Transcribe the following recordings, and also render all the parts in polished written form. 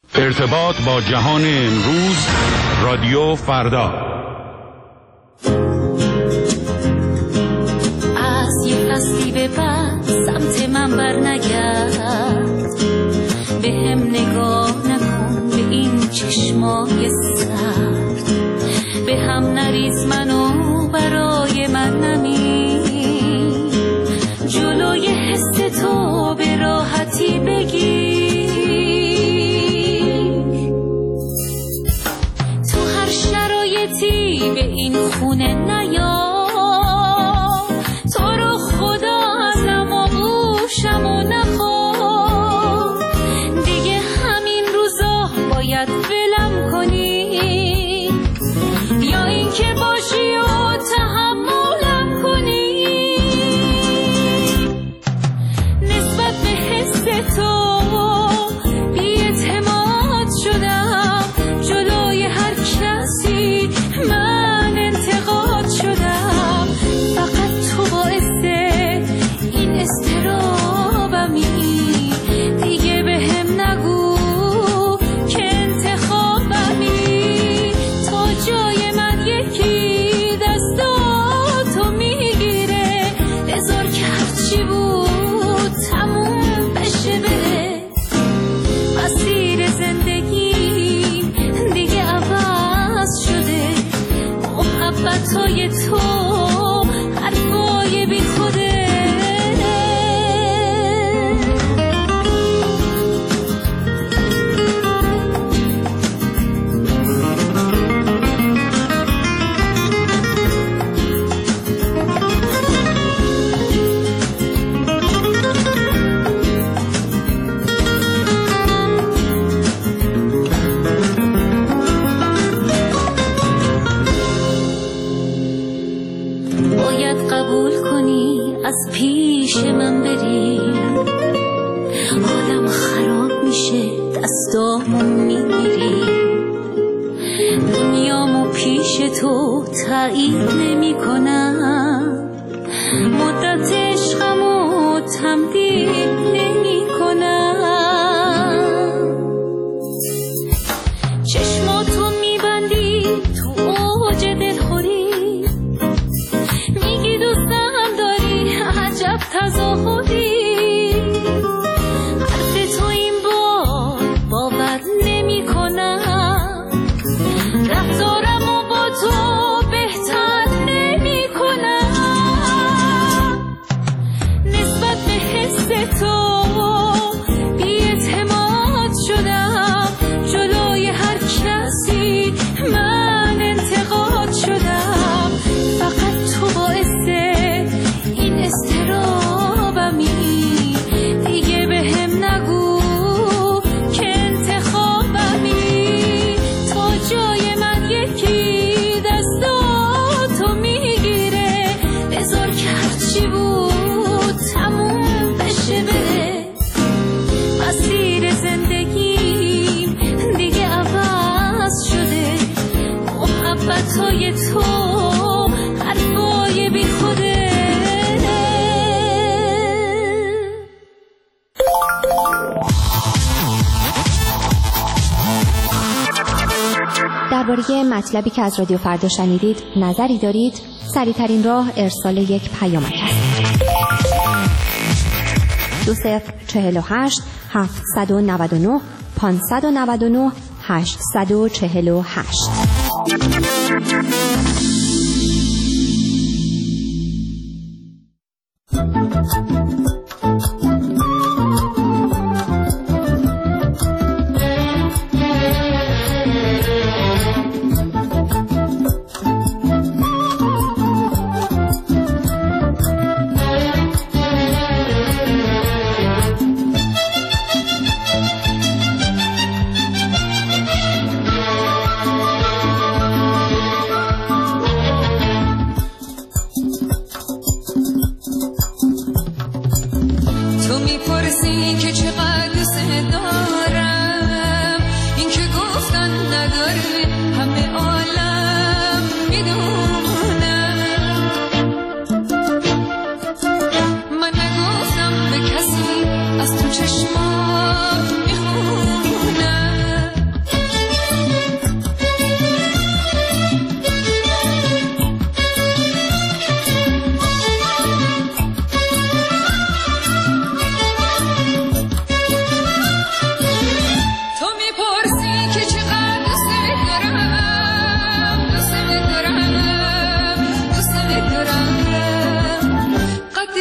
ارتباط با جهان امروز، رادیو فردا. از یه فصلی به بعد سمت من بر نگرد، به هم نگاه نکن به این چشمای سرد، به هم نریز منو برای من نمیر، جلوی حس تو به راحتی بگیر، تو هر شرایطی به این خونه نیا، تو رو خدا ازم آغوشم و نخواه، دیگه همین روزا باید ولم کنی، یا این که باشی و تحملم کنی، نسبت به حس تو بی‌اعتماد شدم، جلوی هر کسی من انتقاد شدم، فقط تو باعث این اضطرابمی، دیگه به هم نگو که انتخابمی، تا جای من یکی دستاتو میگیره، بذار که هرچی بود تموم بشه بره، مسیر زندگی دیگه عوض شده، محبتای تو حرفای بی خوده. باید قبول کنی از پیش من بری، حالم خراب میشه دستامو میگیری، دنیامو پیش تو تایید نمی کنم، مدت عشقمو تمدید نمی کنم، چشماتو میبندی تو اوج دلخوری، میگی دوستم داری عجب تظاهری، حرف تو این بار باور نمی کنم، رفتارمو با تو بهتر نمی کنم، نسبت به حس تو بی‌اعتماد شدم، جلوی هر کسی من انتقاد شدم، فقط تو باعث این اضطرابمی، دیگه به هم نگو که انتخابمی، تا جای من یکی دستاتو میگیره، بذار که هرچی بود تموم بشه بره، مسیر زندگیم دیگه عوض شده، محبتای تو حرفای بی خوده. درباره مطلبی که از رادیو فردا شنیدید نظری دارید؟ سریع‌ترین راه ارسال یک پیامک است. 2048 799 599 848. از تو چشمات میخونم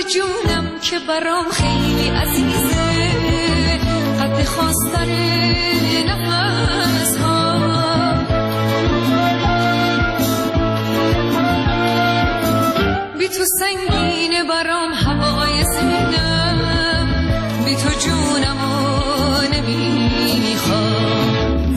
جونم که برام خیلی عزیزه، قد خواستن نفس ها. بی تو سنگینه برام هوای سینم، بی تو جونمو نمیخوام.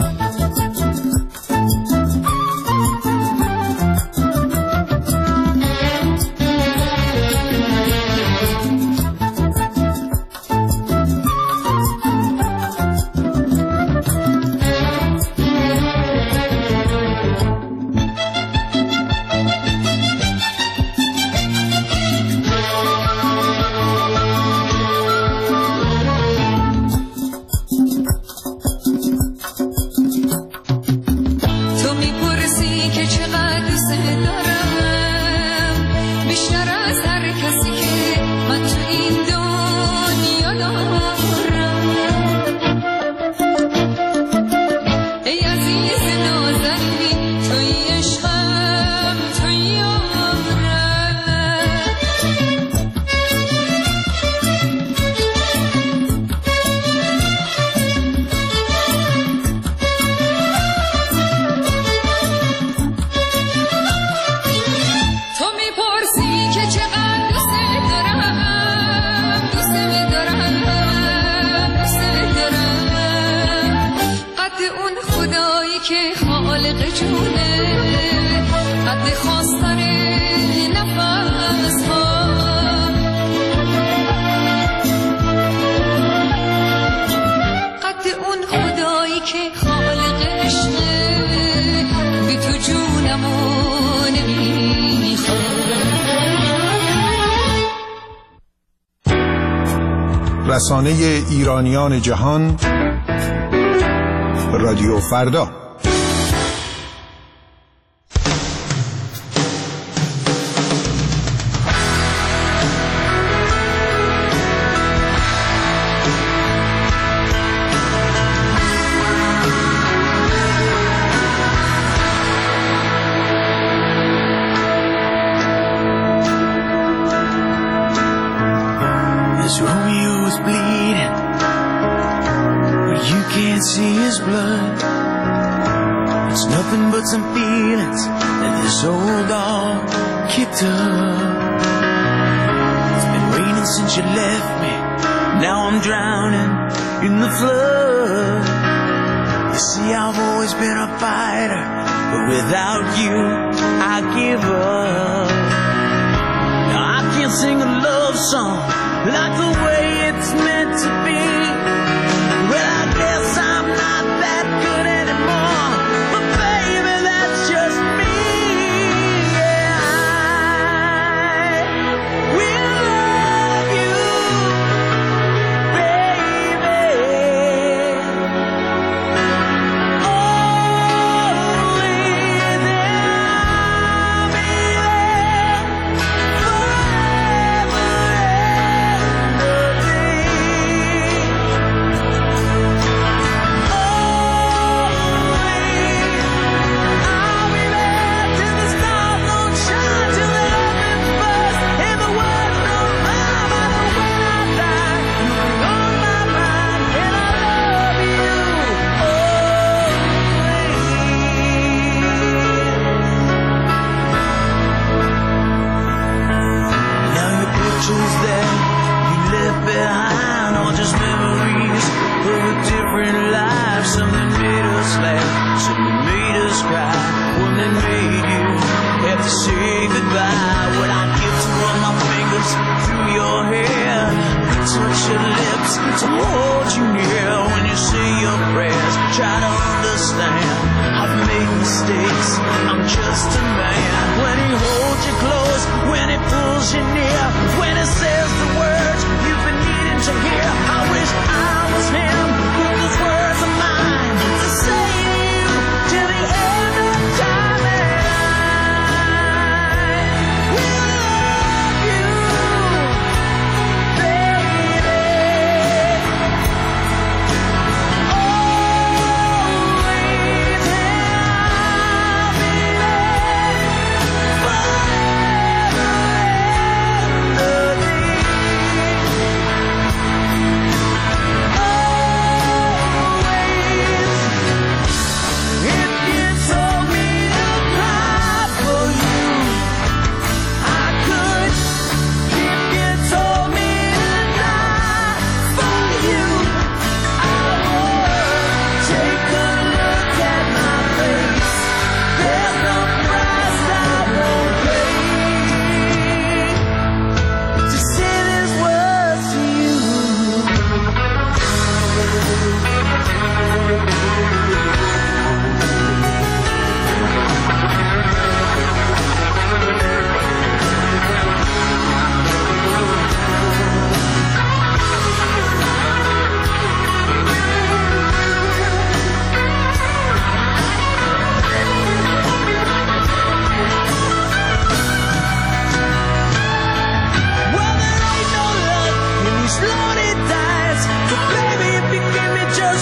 رسانه ایرانیان جهان، رادیو فردا.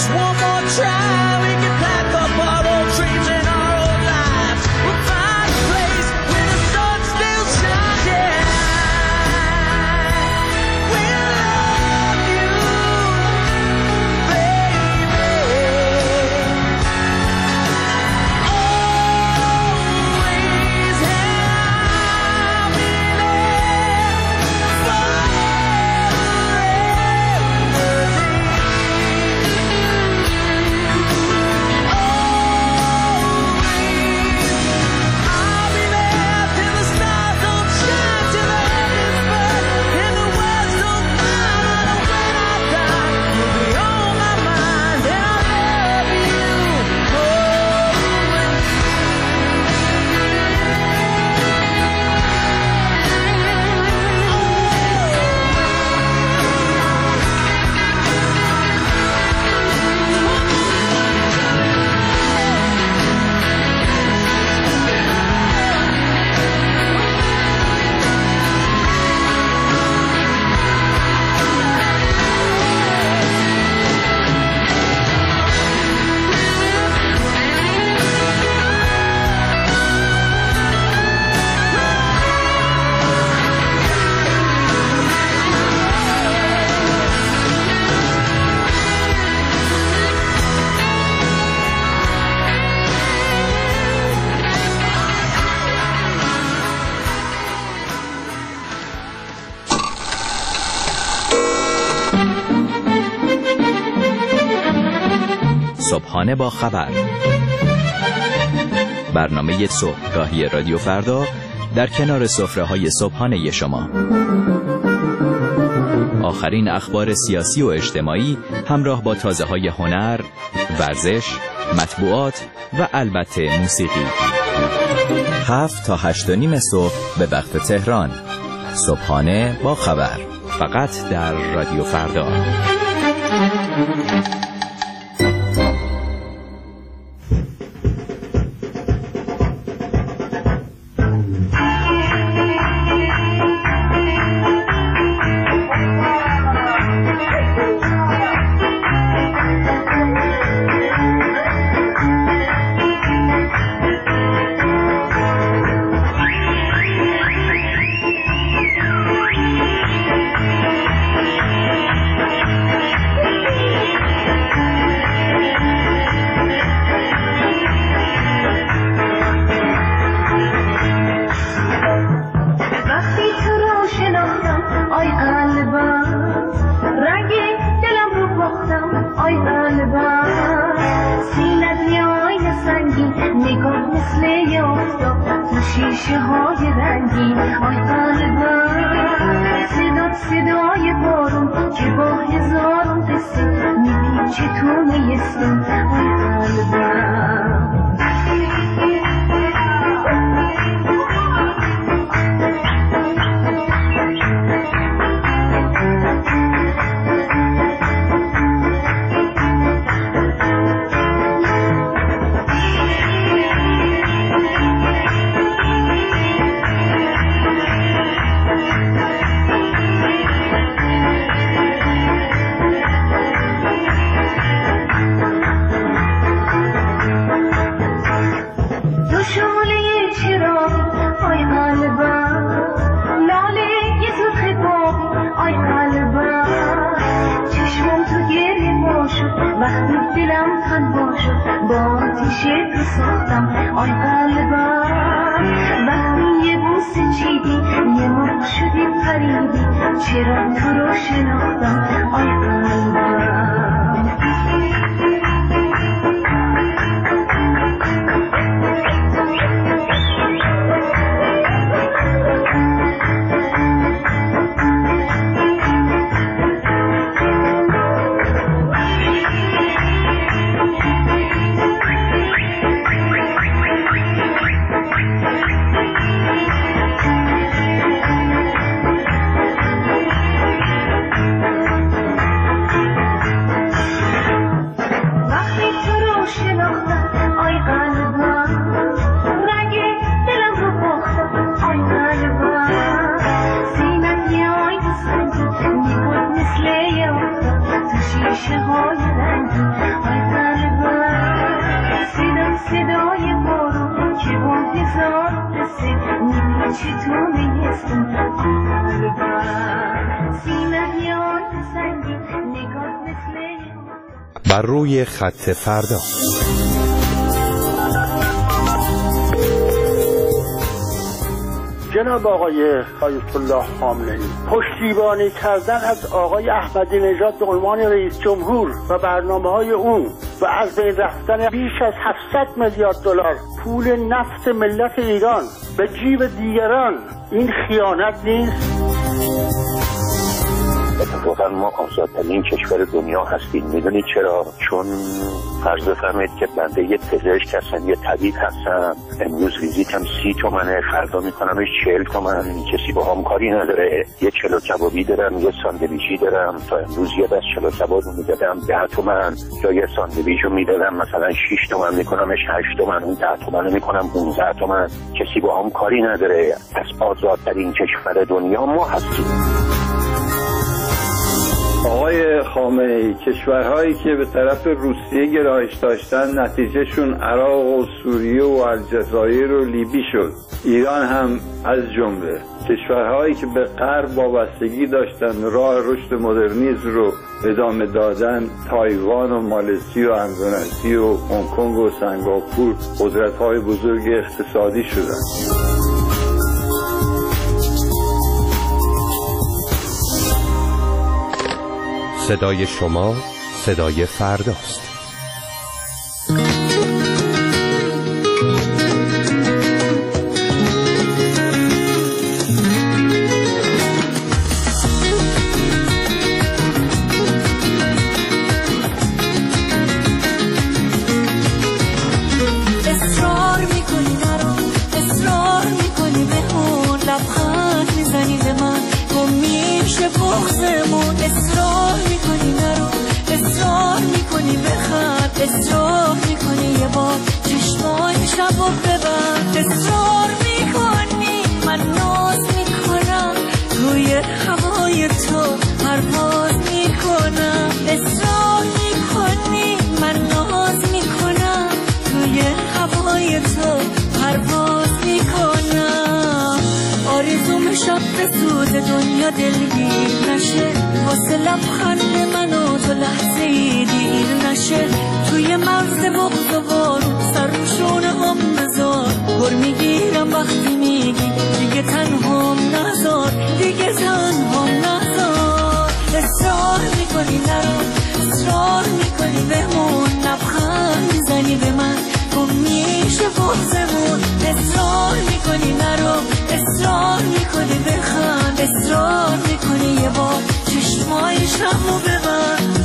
just one more try. We can pack up our old dreams and our old lives. We'll find a place where the sun still shines. We'll love you, baby. Always have me there صبحانه با خبر، برنامه صبحگاهی رادیو فردا در کنار سفره‌های صبحانه شما. آخرین اخبار سیاسی و اجتماعی همراه با تازه‌های هنر، ورزش، مطبوعات و البته موسیقی. 7 تا 8:30 صبح به وقت تهران. صبحانه با خبر، فقط در رادیو فردا. واسه میپیچی تو میستون قلبم سینه یاد سنگین نگاه مثل بر روی خط فردا. جناب آقای آیت الله خامنه‌ای، پشتیبانی کردن از آقای احمدی نژاد به عنوان رئیس جمهور و برنامه‌های او و از بین رفتن بیش از 700 میلیارد دلار پول نفت ملت ایران به جیب دیگران، این خیانت نیست؟ اتفاقا ما آزادترین کشور دنیا هستیم. میدونید چرا؟ چون فرض بفرمایید که بنده یه پزشک هستم، یه طبیب هستم، امروز ویزیتم 30 تومنه، فردا میکنمش 40 تومن، کسی با هم کاری نداره. یه چلو کبابی دارم، یه ساندویچی دارم، تا امروز یه دست چلو کباب میدادم 10 تومن، یا یه ساندویچو میدادم مثلا 6 تومن، میکنمش 8 تومن، اون 10 تومن میکنم 15 تومن، کسی با هم کاری نداره. از آزادترین کشور دنیا ما هستیم. آقای خامنه‌ای، کشورهایی که به طرف روسیه گرایش داشتن نتیجهشون عراق و سوریه و الجزایر و لیبی شد. ایران هم از جمله. کشورهایی که به غرب وابستگی داشتن راه رشد مدرنیسم رو ادامه دادن، تایوان و مالزی و اندونزی و هنگ کنگ و سنگاپور قدرت‌های بزرگ اقتصادی شدن. صدای شما صدای فرداست. اصرار میکنی نرو، اصرار میکنی بهون، لبخند میزنی به من، گم میشه بغضمون. اصرار میکنی نرو، اصرار میکنی بخند، اصرار میکنی یه بار چشمای شبو ببند. اصرار میکنی من ناز میکنم، روی هوای تو پرواز میکنم. اصرار میکنی من ناز میکنم، روی هوای تو پرواز میکنم. آرزوم شب به سود دنیا دلگیر نشه، واسه لبخند من و تو لحظه ای دیر نشه. توی مغز بغض و بارون سر روشونه هم بذار، گر میگیرم وقتی میگی دیگه تنهام نذار، دیگه تنهام نذار. اصرار میکنی نرو، اصرار میکنی بمون، لبخند میزنی به من، گم میشه بغضمون. اصرار میکنی نرو، اصرار میکنی بخند، اصرار میکنی یه بار چشمای شبو ببند.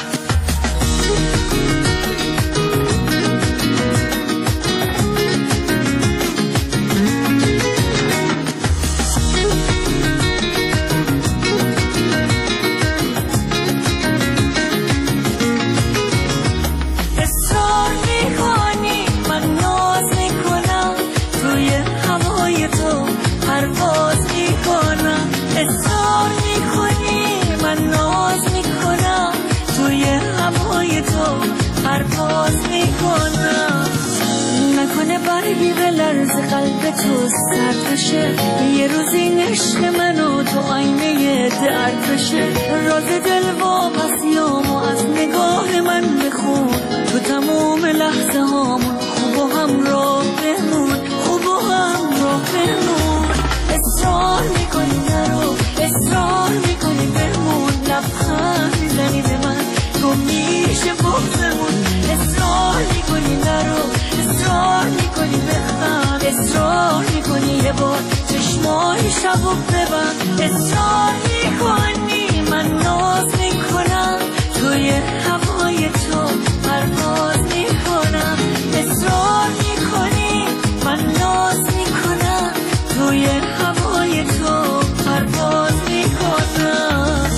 اصرار میکنی من ناز میکنم، روی هوای تو پرواز میکنم. اصرار میکنی من ناز میکنم، توی هوای تو پرواز میکنم. نکنه برگی به لرز قلب تو سرد بشه، یه روزی عشق من و تو آینه درد بشه. راز دل واپسیامو از نگاه من بخون، تو تموم لحظه هامون خوب و همراه بمون، خوب و همراه بمون. اصرار میکنی نرو، اصرار میکنی بمون، لبخند میزنی به من، گم میشه بغضمون. اصرار میکنی نرو، اصرار میکنی بخند، اصرار میکنی یه بار چشمای شبو ببند. اصرار میکنی من ناز میکنم، توی هوای تو پرواز میکنم. اصرار میکنی من ناز میکنم، توی هوای تو پرواز میکنم.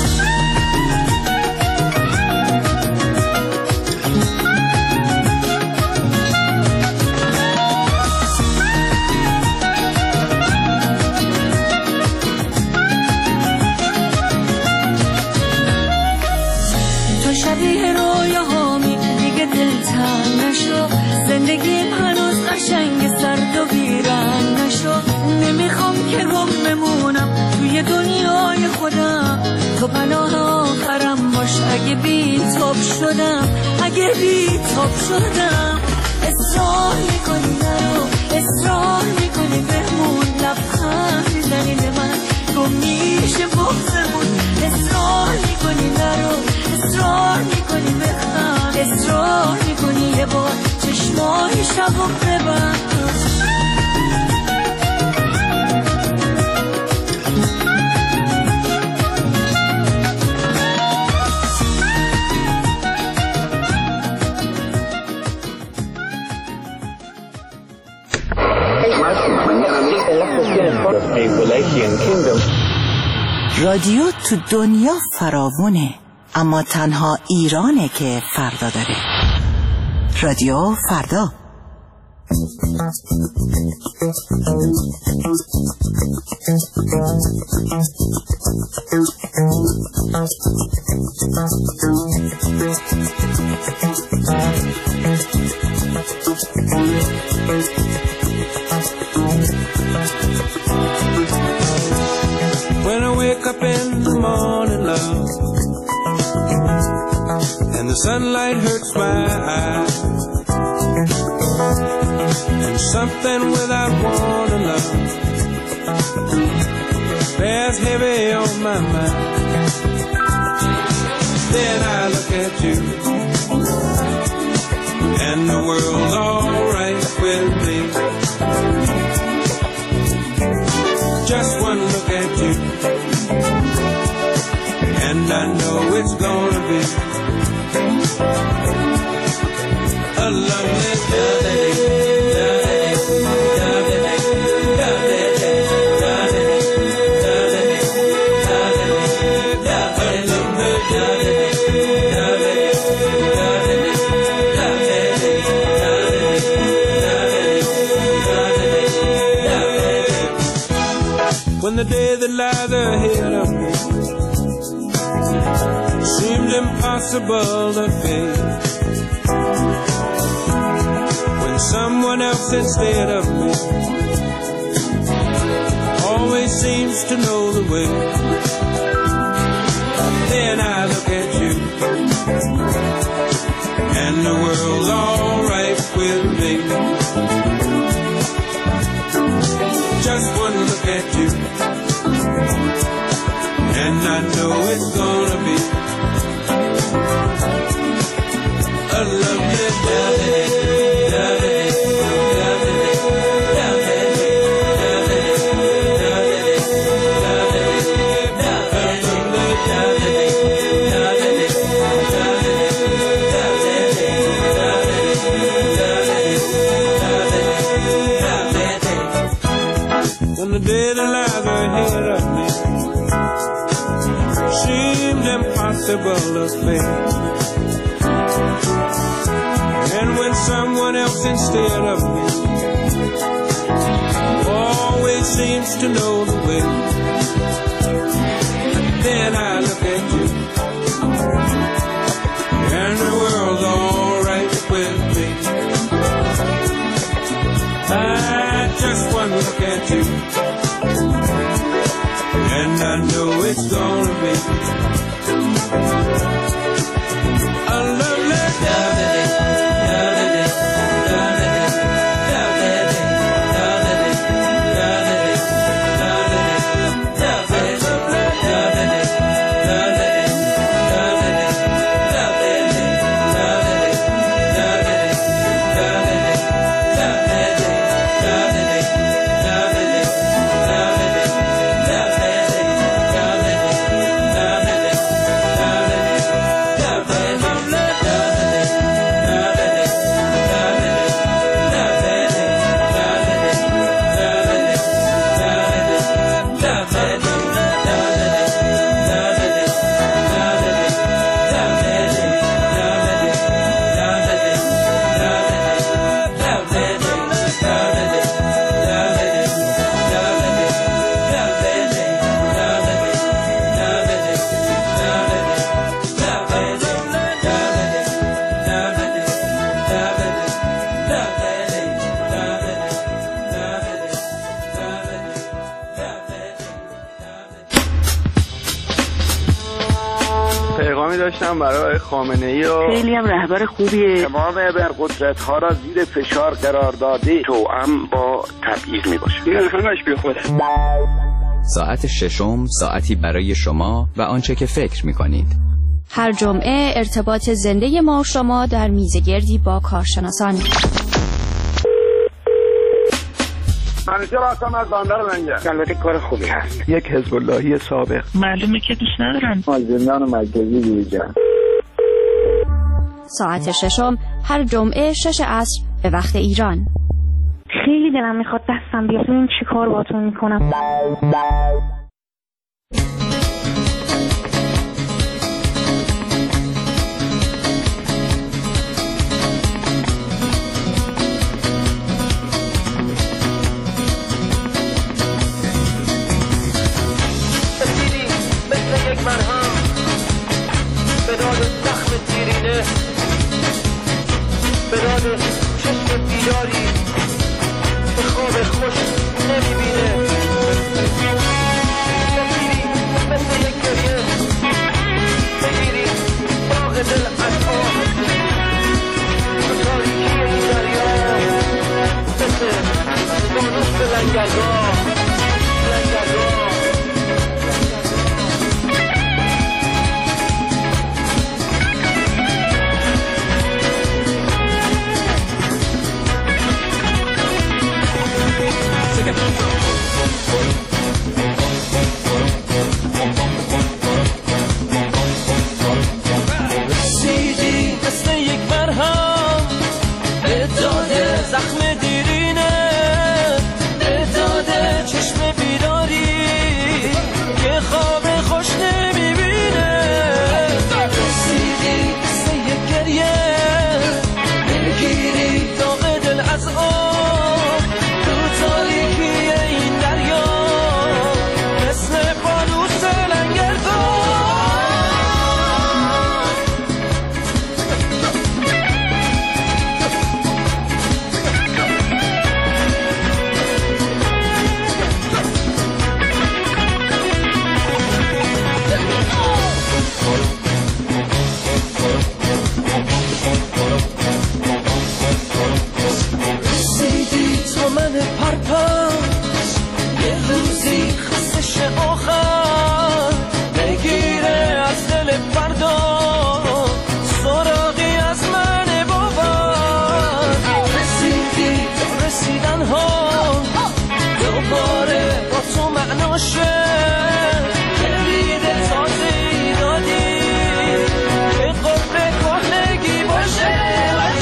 خواب شدم اگه بی‌تاب شدم اصرار میکنی نرو اصرار میکنی بمون لبخند میزنی به من گم میشه بغضمون اصرار میکنی نرو اصرار میکنی بخند اصرار میکنی یه بار چشمای شبو ببند رادیو تو دنیا فراوونه، اما تنها ایرانه که فردا داره. رادیو فردا. When I wake up in the morning, love, and the sunlight hurts my eyes, and something without warning, love, bears heavy on my mind. Then I look at you, and the world's alright with me. Just one look at you, and I know it's gonna be a lovely day. When the day that lies ahead of me seemed impossible to face, when someone else instead of me always seems to know the way, then I look at you, and the world's alright with me. Just one look at you, and I know it's gonna be a lovely day. When the day that lies ahead of me seemed impossible to face, and when someone else instead of me always seems to know the way, then I look at you, and the world's alright with me. Just one look at you, and I know it's gonna be a lovely day. داشتم برای خامنه‌ای و خیلی هم رهبر خوبیه. تمام ابرقدرت‌ها را زیر فشار قرار داده توأم با تبعیض میباشه. این همش بی خوده. ساعت ششم ساعتی برای شما و آنچه که فکر می‌کنید. هر جمعه ارتباط زنده ما و شما در میزگردی با کارشناسان. منیجر هستم از بندر لنگر. البته کار خوبی هست. یک حزب اللهی سابق. معلومه که دوست ندارم. زندان مرکزی دیجان. ساعت ششم هر جمعه 6 عصر به وقت ایران. خیلی دلم میخواد دستم بیاد ببین چی کار باهاتون میکنم. مرهم به داد زخم دیرینه، به داد چشم بیداری به خواب خوش نمیبینه. بگیری مثل یک گریه، بگیری باغ دل از آه، تو تاریکی این دریا مثل فانوس لنگرگاه. رسیدی مثل یک مرهم به داده زخم دیرینه، به داده چشم بیداری که خواب خوش نمیبینه. رسیدی مثل یک گریه، بگیری داغ دل از آب تو تاریکی این دریا مثل فانوس لنگرگاه. رسیدی تو من پرپس، یه روزی خستش آخر بگیره از دل فردا سراغی از من باور. رسیدی تا رسیدن ها دوباره با تو معناشه، کلید تازه‌ای دادی که قفل کهنگی باشه.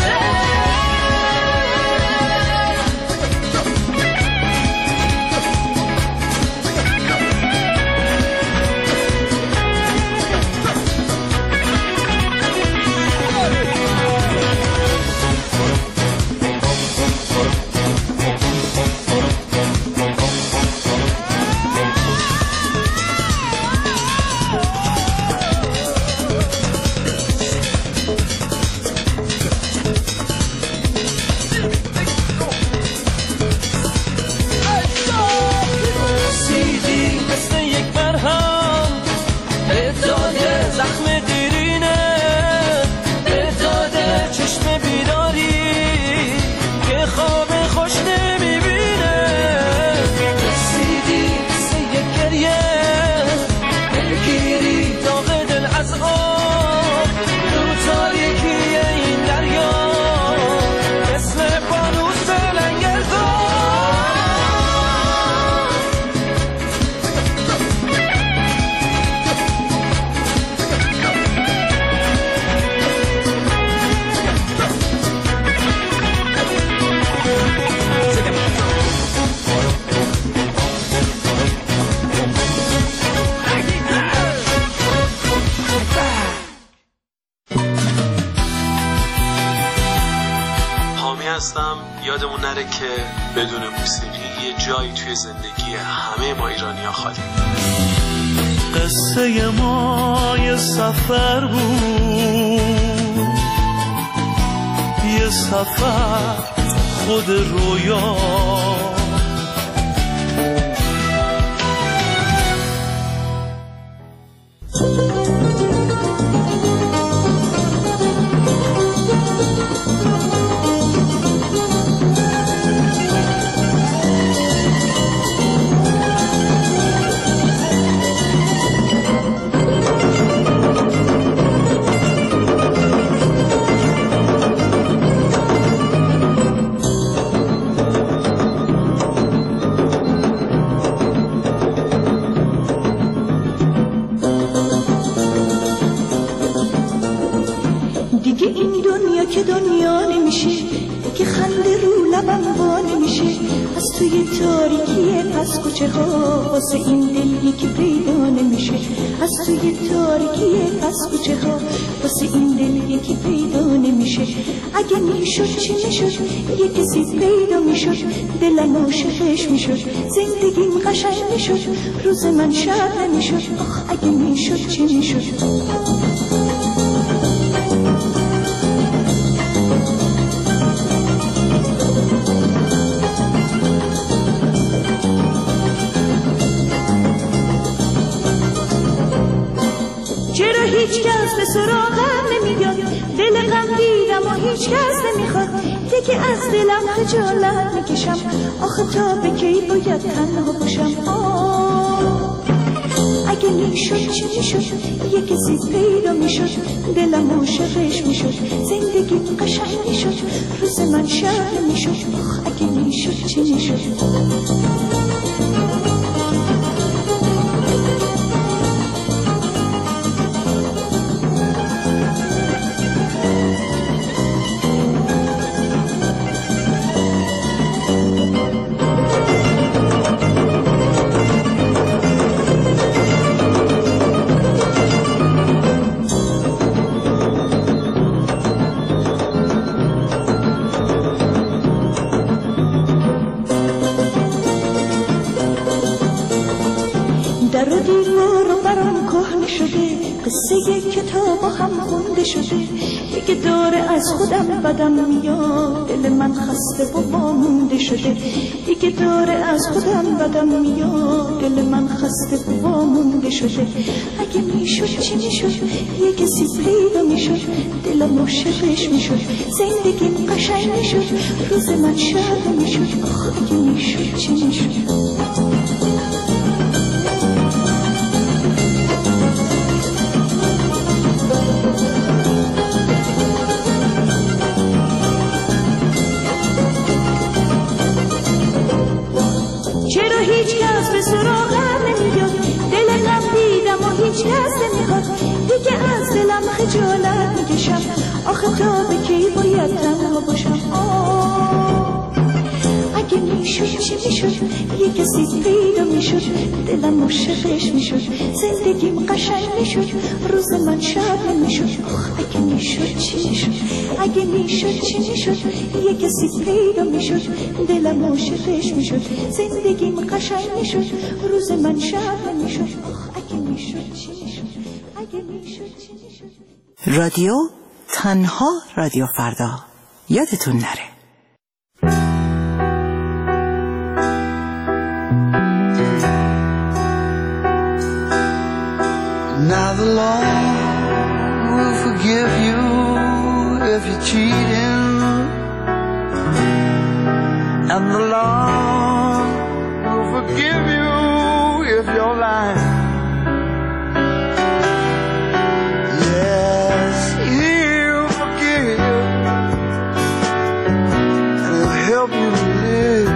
رسیدی مثل یک مرهم به داده زخم دیرینه، به داده چشم بیداری که خواب خوش نمیبینه. رسیدی مثل یک گریه، بگیری داغ دل از آب تو تاریکی این دریا مثل فانوس لنگرگاه. حامی هستم. یادمون نره که بدون موسیقی یه جایی توی زندگی همه ما ایرانی‌ها خالی. قصه ما یه سفر بود، یه سفر خود رویا. دنیا نمیشه، دیگه خنده رو لبم وا نمیشه. از توی تاریکی پس کوچه ها واسه این دل یکی پیدا نمیشه. از توی تاریکی پس کوچه ها واسه این دل یکی پیدا نمیشه. اگه میشد چی میشد، یه کسی پیدا میشد، دلم عاشقش میشد، زندگیم قشنگ میشد، روز من شب نمیشد. آخ اگه میشد چی میشد. چرا هیچ کس به سراغم نمیاد، دل غم دیدم و هیچ کس نمیخواد، دیگه از دلم خجالت میکشم، آخه تا به کی باید تنها باشم. اگه میشد چی میشد، یه کسی پیدا میشد، دلم عاشقش میشد، زندگی قشنگ میشد، روز من شب میشد. آخ اگه میشد چی میشد. در و دیوار و برام کهنه شده، قصه کتاب هم خونده شده، دیگه داره از خودم بدم میاد، دل من خسته و وامونده شده، دیگه داره از خودم بدم میاد، دل من خسته و وامونده شده. اگه میشد چی میشد، یه کسی پیدا میشد، دلم عاشقش میشد، زندگیم قشنگ میشد، روز من شب میشد. آخ اگه میشد چی میشد. چرا هیچ کس به سراغم نمیاد، دل غم دیدم و هیچ کس نمیخواد، دیگه از دلم خجالت میکشم، آخه تا به کی باید تنها باشم. اگه میشد چی میشد، یه کسی پیدا میشد، دلم عاشقش میشد، زندگیم قشنگ میشد، روز من شب میشد. آخ اگه میشد چی میشد. اگه میشد چی میشد، یه کسی پیدا میشد، دلم عاشقش میشد، زندگیم قشنگ میشد، روز من شب میشد. آخ اگه میشد چی میشد. اگه میشد چی میشد. رادیو تنها رادیو فردا، یادتون نره. Now the law will forgive you if you're cheating, and the law will forgive you if you're lying. Yes, he'll forgive, and he'll help you live.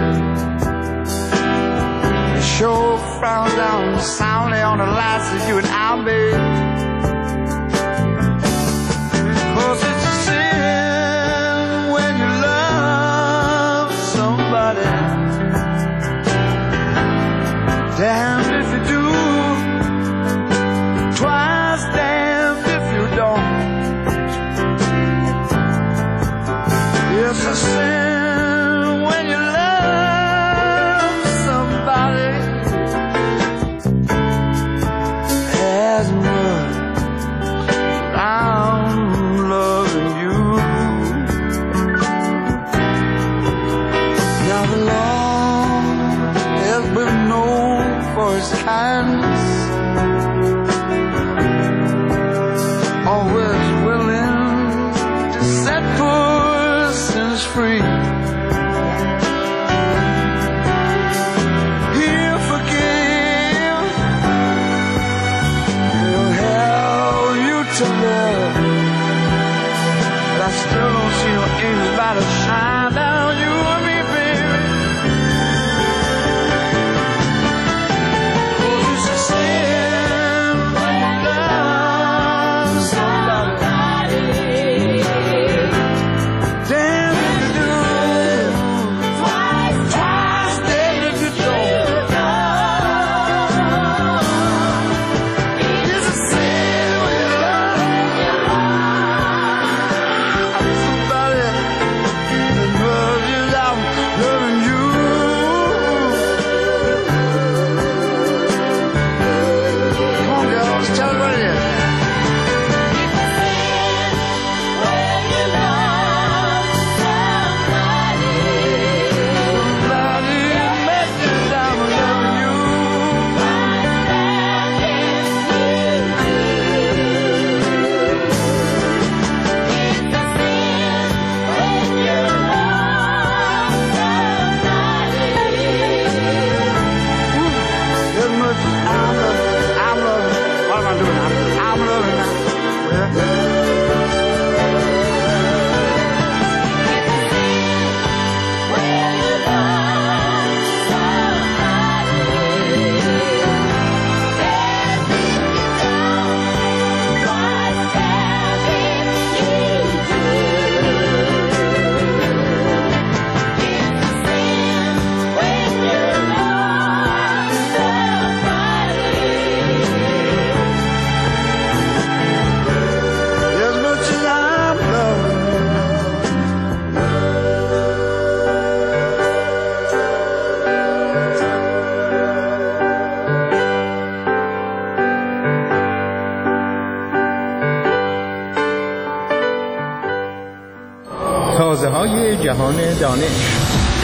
Sure frown down soundly on the lights that you and I made, 'cause it's a sin when you love somebody. Damned if you do, twice damned if you don't. It's a sin when you love somebody as much as I'm loving you. Now the law has been known for its kindness, always willing to set persons free. He'll forgive, he'll help you to love, but I still don't see no angels about to shine down you and me, baby. 'Cause it's a sin when you love somebody. رسانه جهان دانش.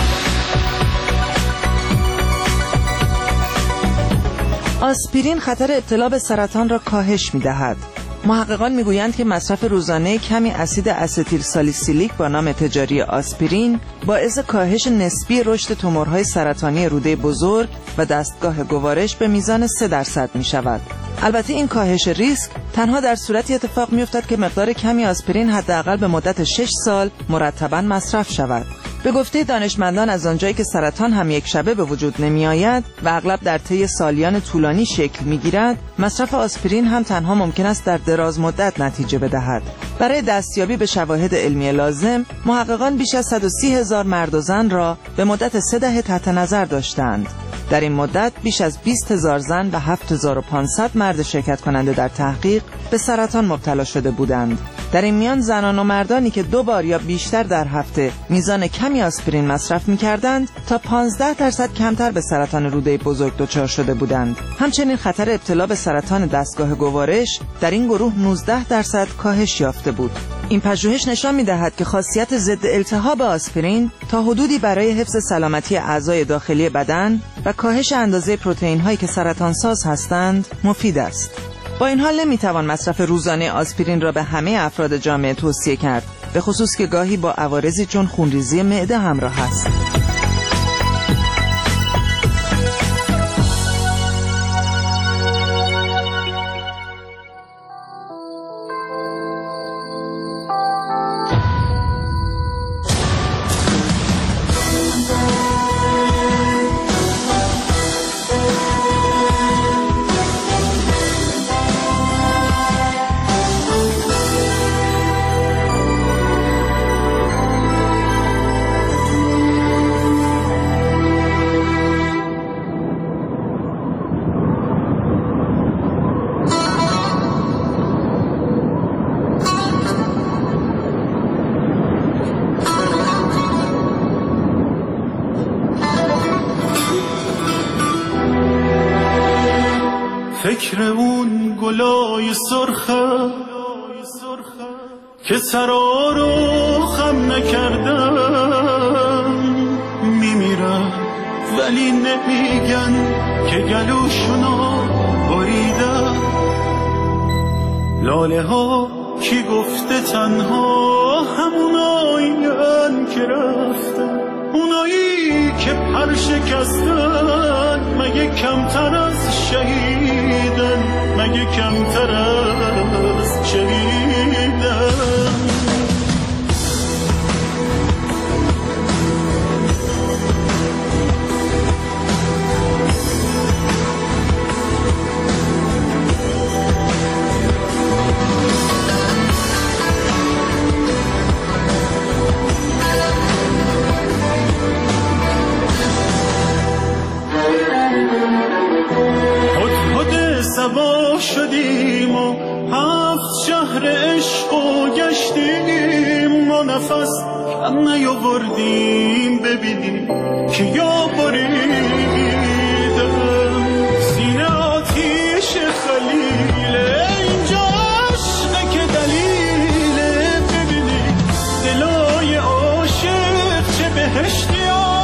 آسپرین خطر ابتلا به سرطان را کاهش می‌دهد. محققان میگویند که مصرف روزانه کمی اسید استیل سالیسیلیک با نام تجاری آسپرین باعث کاهش نسبی رشد تومورهای سرطانی روده بزرگ و دستگاه گوارش به میزان 3% می شود. البته این کاهش ریسک تنها در صورتی اتفاق می افتد که مقدار کمی آسپرین حداقل به مدت 6 سال مرتباً مصرف شود. به گفته دانشمندان از آنجایی که سرطان هم یک شبه به وجود نمی آید و اغلب در طی سالیان طولانی شکل می گیرد، مصرف آسپرین هم تنها ممکن است در دراز مدت نتیجه بدهد. برای دستیابی به شواهد علمی لازم، محققان بیش از 130,000 مرد و زن را به مدت 3 دهه تحت نظر داشتند. در این مدت بیش از 20,000 زن و 7,500 مرد شرکت کننده در تحقیق به سرطان مبتلا شده بودند. در این میان زنان و مردانی که 2 بار یا بیشتر در هفته میزان کمی آسپرین مصرف می‌کردند تا 15% کمتر به سرطان روده بزرگ دچار شده بودند. همچنین خطر ابتلا به سرطان دستگاه گوارش در این گروه 19% کاهش یافته بود. این پژوهش نشان می‌دهد که خاصیت ضد التهاب آسپرین تا حدودی برای حفظ سلامتی اعضای داخلی بدن و کاهش اندازه پروتئین‌هایی که سرطانساز هستند مفید است. با این حال نمیتوان مصرف روزانه آسپرین را به همه افراد جامعه توصیه کرد، به خصوص که گاهی با عوارضی چون خونریزی معده همراه است. فکر اون گلای سرخه که سرا رو خم نکردم میمیرم، ولی نمیگن که گلوشونو بریدم. لاله ها کی گفته تنها همونایین که رفتن، اونایی که پر شکستن مگه کمتر از شهیدن، مگه کمتر از شهیدن. سبا شدیم و 7 شهر عشق و گشتیم و نفس کم نیاوردیم ببینیم که یا بریدم. سینه آتیش خلیله اینجا عشقه که دلیله، ببینیم دلای عاشق چه بهشتی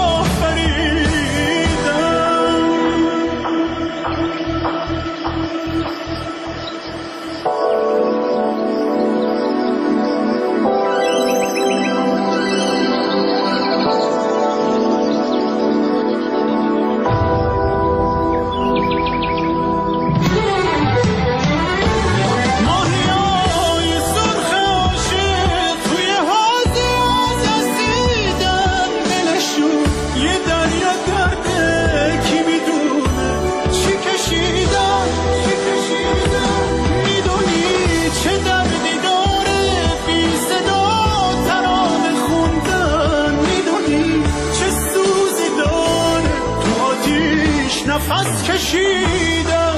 نفس کشیدم.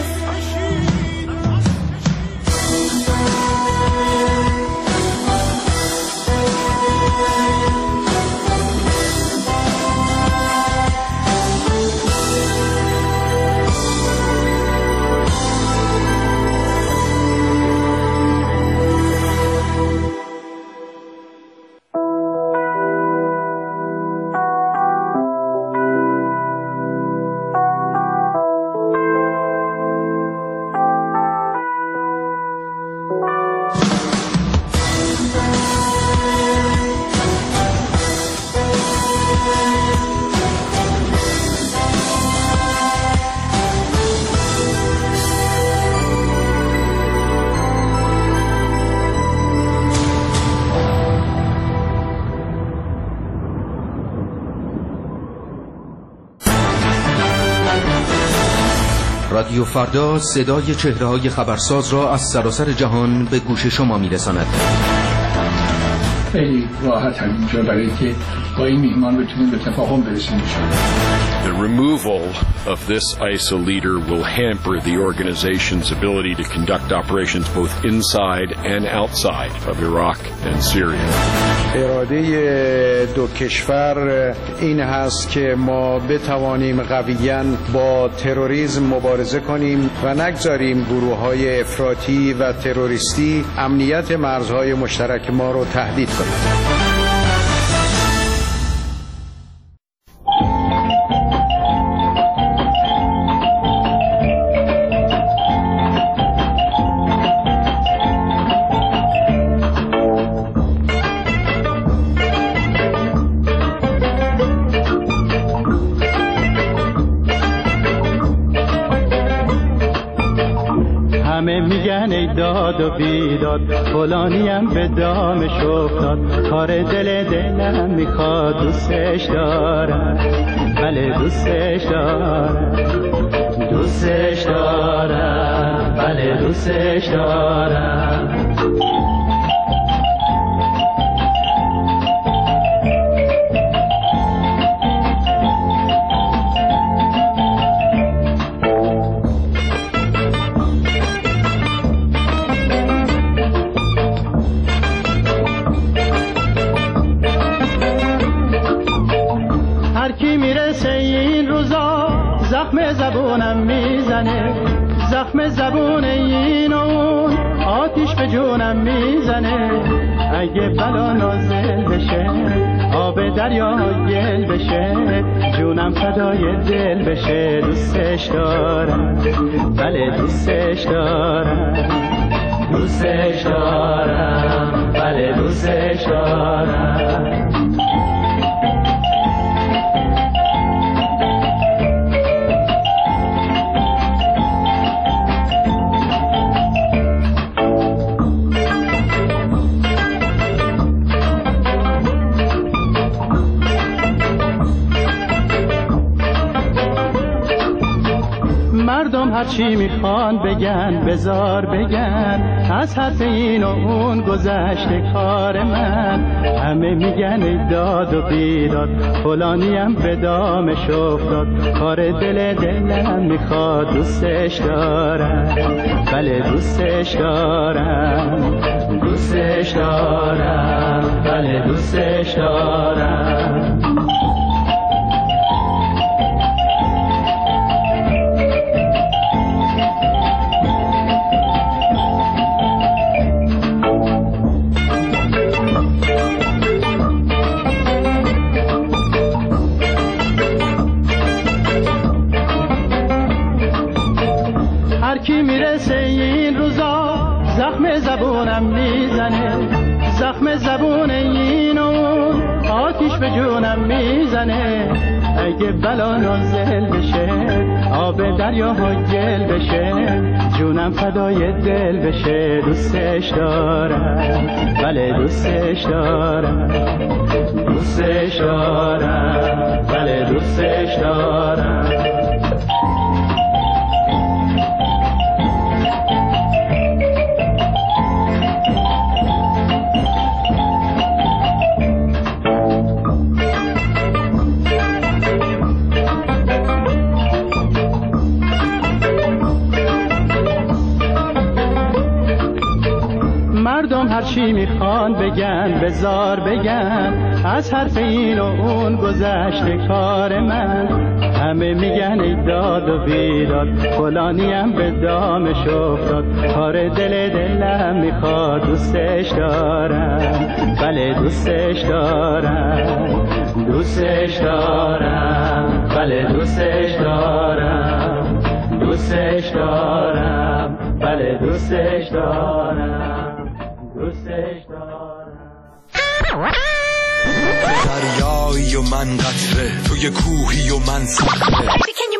رادیو فردا صدای چهره‌های خبرساز را از سراسر جهان به گوش شما می‌رساند. خیلی راحت هم اینجا برای که با این میهمان بتونیم به تفاهم برسیم. The removal of this ISA leader will hamper the organization's ability to conduct operations both inside and outside of Iraq and Syria. اراده دو کشور این هست که ما بتوانیم قویاً با تروریسم مبارزه کنیم و نگذاریم گروه‌های افراطی و تروریستی امنیت مرزهای مشترک ما رو تهدید کنند. داد و بیداد فلانیم به دامش افتاد، کار دلم میخواد، دوستش دارم، بله دوستش دارم، دوستش دارم، بله دوستش دارم. زبونم میزنه، زخم زبون این و اون آتیش به جونم میزنه. اگه بلا نازل بشه آب دریا گل بشه، جونم فدای دل بشه. دوستش دارم، بله دوستش دارم، دوستش دارم، بله دوستش دارم. مردم هرچی میخوان بگن، بزار بگن، از حرف این و اون گذشته کار من. همه میگن داد و بیداد فلانیم به دامش افتاد، کار دلم میخواد، دوستش دارم، بله دوستش دارم، دوستش دارم، بله دوستش دارم. هرکی میرسه این روزا زخم زبونم میزنه، زخم زبون این و آتیش به جونم میزنه. اگه بلا نازل بشه آب دریا گل بشه، جونم فدای دل بشه. دوستش دارم، بله دوستش دارم، دوستش دارم، بله دوستش دارم. مردم هرچی میخوان بگن، بزار بگن، از حرف این و اون گذشته کار من. همه میگن ای داد و بیداد فلانیم به دامش افتاد، کار دلم میخواد، دوستش دارم، بله دوستش دارم، دوستش دارم، بله دوستش دارم، دوستش دارم، بله دوستش دارم، دوستش دارم. دریایی و من قطره، توی کوهی و من صخره.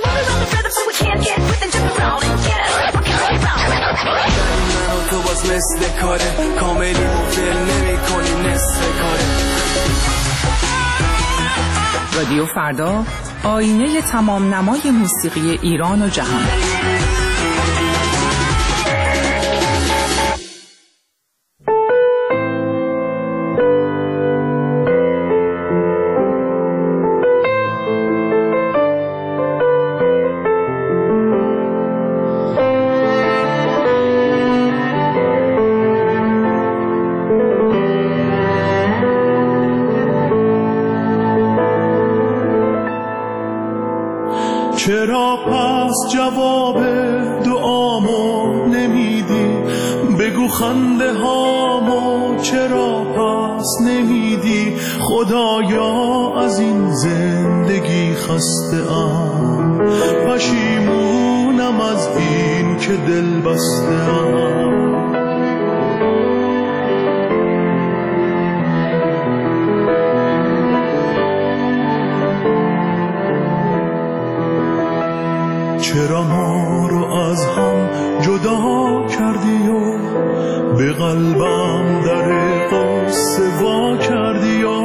من و تو باز مثل کاره، کاملی مفل نمی کنی نصف کاره. رادیو فردا، آینه تمام نمای موسیقی ایران و جهان. چرا پس جواب دعامو نمیدی؟ بگو خنده هامو چرا پس نمیدی؟ خدایا از این زندگی خسته ام، پشیمونم از این که دل بسته ام. چرا ما رو از هم جدا کردی و به قلبم در قصه وا کردی و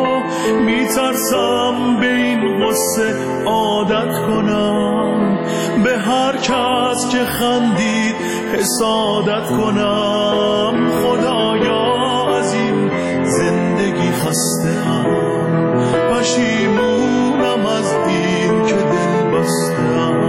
میترسم به این قصه عادت کنم، به هر کس که خندید حسادت کنم. خدایا از این زندگی خسته ام، پشیمونم از این که دل بسته ام.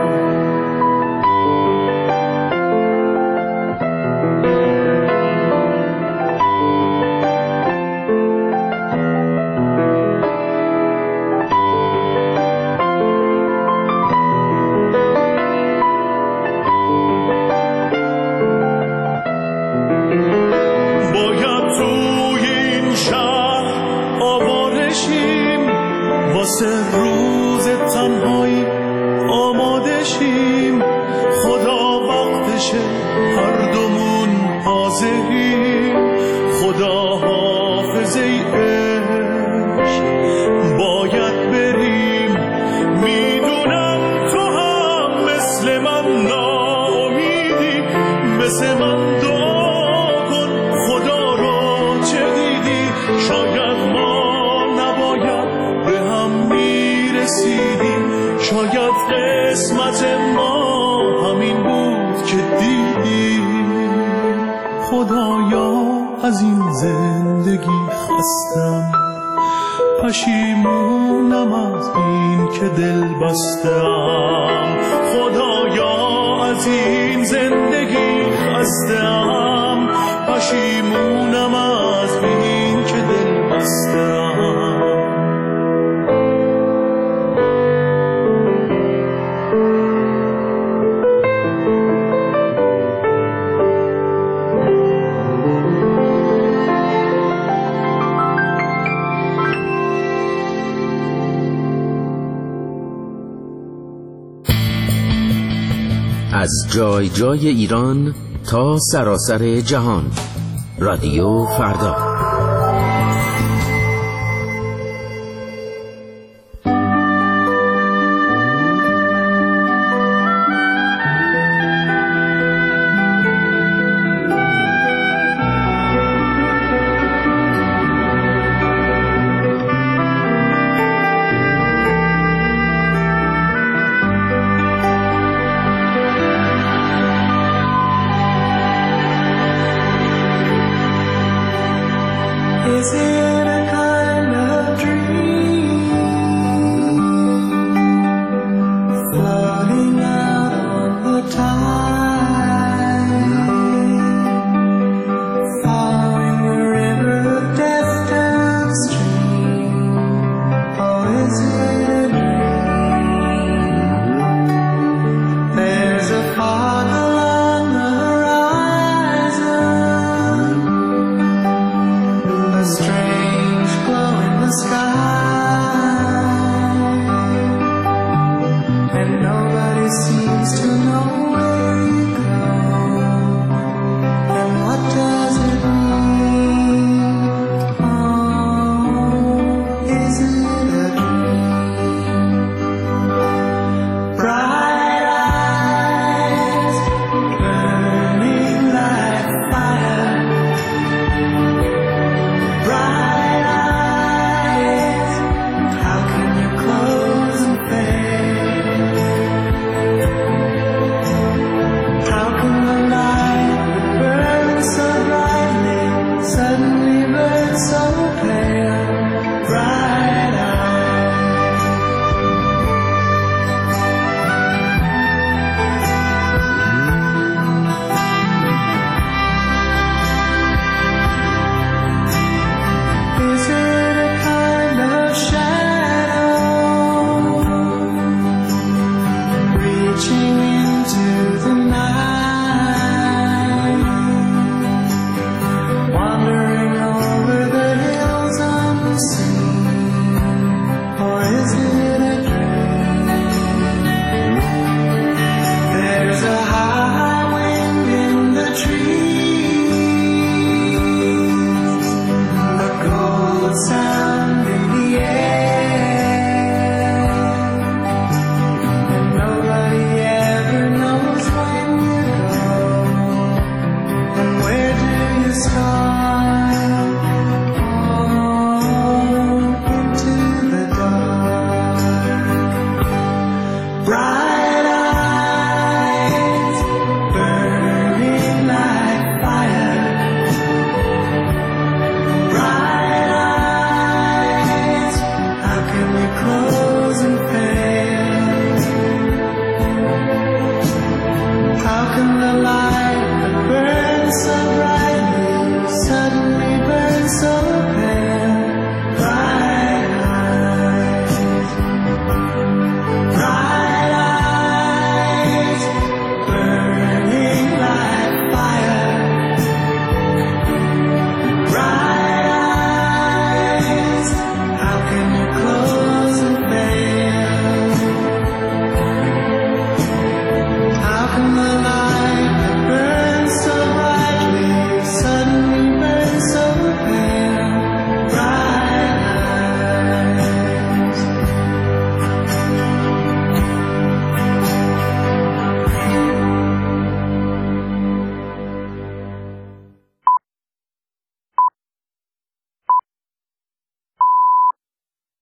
روز تنهایی آماده شیم، خدا وقتشه هر دومون حاضریم. خدا حافظ ای عشق باید بریم، میدونم تو هم مثل من ناامیدی، مثل من دعا کن خدا رو چه دیدی. شاید ما نباید به هم میرسیدیم، شاید قسمت ما همین بود که دیدیم. خدایا از این زندگی خستم، پشیمونم از این که دل بستم. خدایا از این زندگی خستم، پشیمونم از این که دل بستم. از جای جای ایران تا سراسر جهان، رادیو فردا.